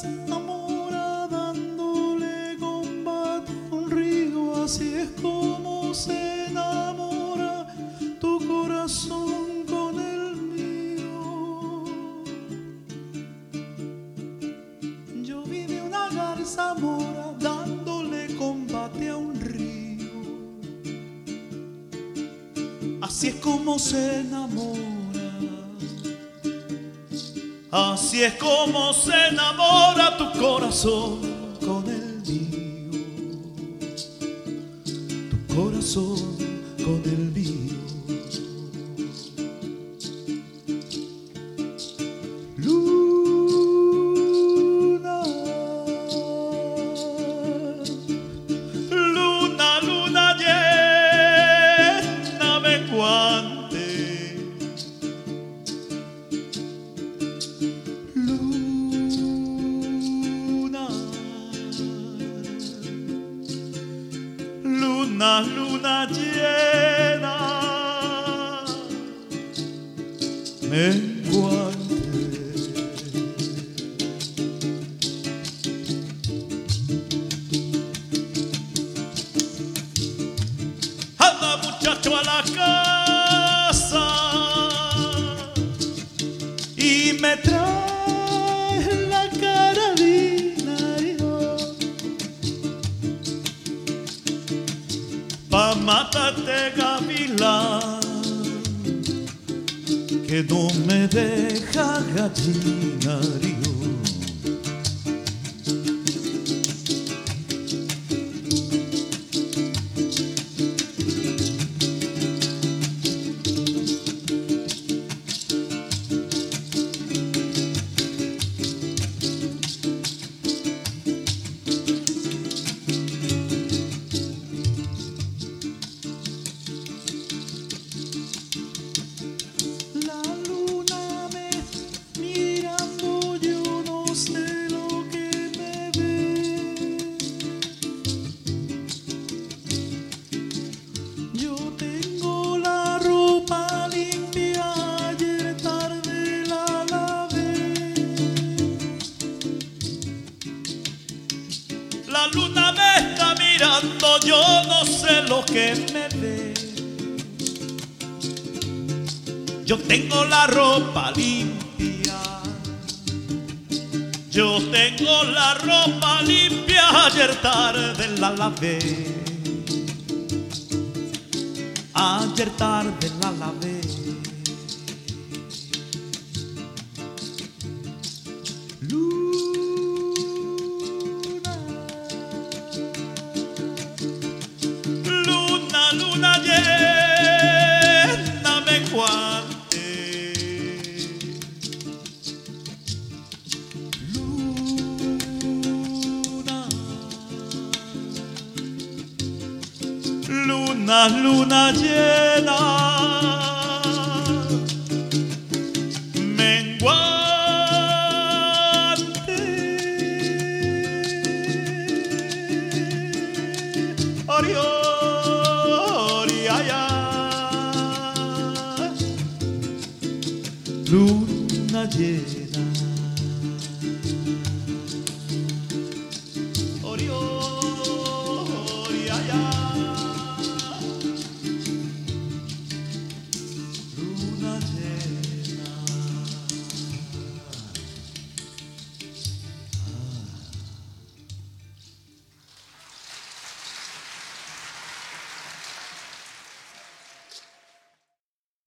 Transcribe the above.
zamora dándole combate a un río, así es como se enamora tu corazón con el mío. Yo vi de una garza mora dándole combate a un río, así es como se enamora. Así es como se enamora tu corazón con el mío, tu corazón con el mío. Luna, luna, luna llena menguante, luna, luna llena, menguante. Anda muchacho a la casa y me trae la carabina pa' matarte, gavilán, que no me deja gallinario. La luna me está mirando, yo no sé lo que me ve. Yo tengo la ropa limpia, yo tengo la ropa limpia, ayer tarde la lavé, ayer tarde la lavé. Luna llena menguante, luna, luna llena menguante. Orión, luna llena.